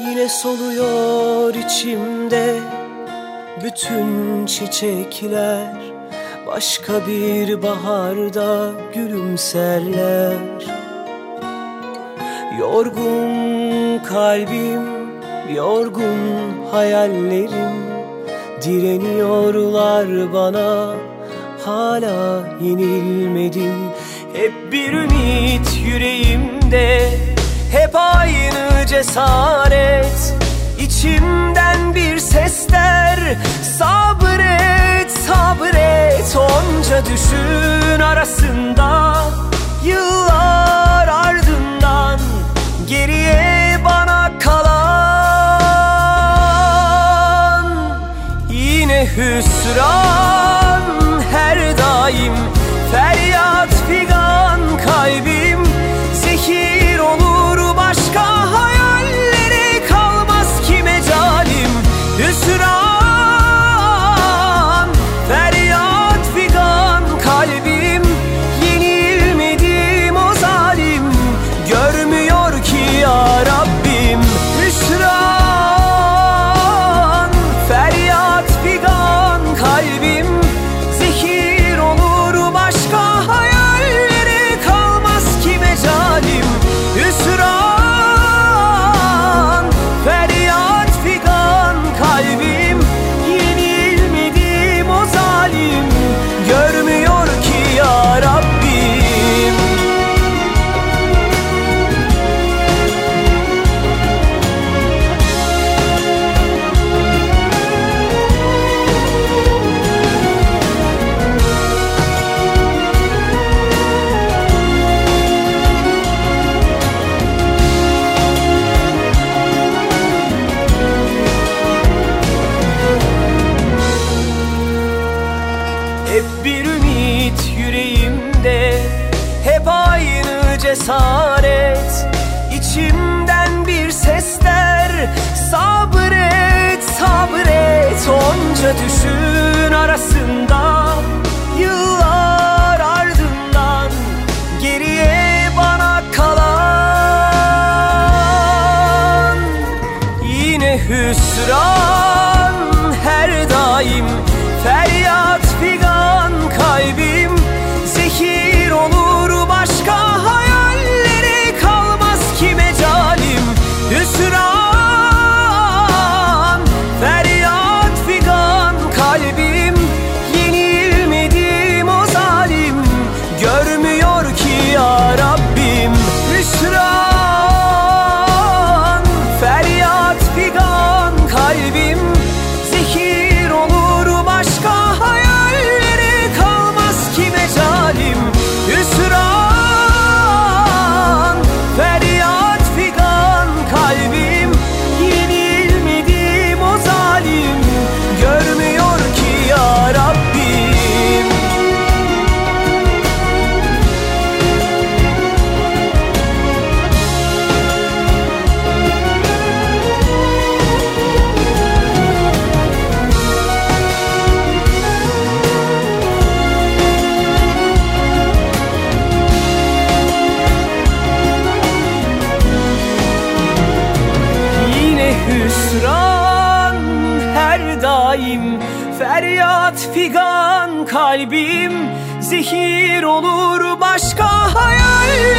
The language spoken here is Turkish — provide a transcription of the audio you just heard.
Yine soluyor içimde bütün çiçekler, başka bir baharda gülümserler. Yorgun kalbim, yorgun hayallerim direniyorlar bana, hala yenilmedim. Hep bir ümit yüreğimde, hep aynı cesaret. İçimden bir sesler, sabret, sabret. Onca düşün arasında, yıllar ardından geriye bana kalan yine hüsran. Her daim feryat figan kalbim, zehir olur başka hayallere kalmaz ki mecalim. Hüsran, feryat figan kalbim, yenilmedim o zalim, görmüyor ki ya Rabbim. Hüsran, feryat figan kalbim, zehir olur başka hayallere kalmaz ki mecalim. Hüsran, feryat figan kalbim, yenilmedim o zalim, görmüyor ki ya Rabbim. Hep bir ümit yüreğimde, hep aynı cesaret. İçimden bir sesler, sabret, sabret. Onca düşün arasında, yıllar ardından geriye bana kalan yine hüsran. Her daim feryat figan kalbim, zehir olur başka hayallere kalmaz ki mecalim. Hüsran, feryat figan kalbim, yenilmedim o zalim, görmüyor ki ya Rabbim. Hüsran, feryat figan kalbim, zehir olur başka hayallere kalmaz ki mecalim. Hüsran, feryat figan kalbim, yenilmedim o zalim, görmüyor ki ya Rabbim. Hüsran, her daim feryat figan kalbim, zehir olur başka hayal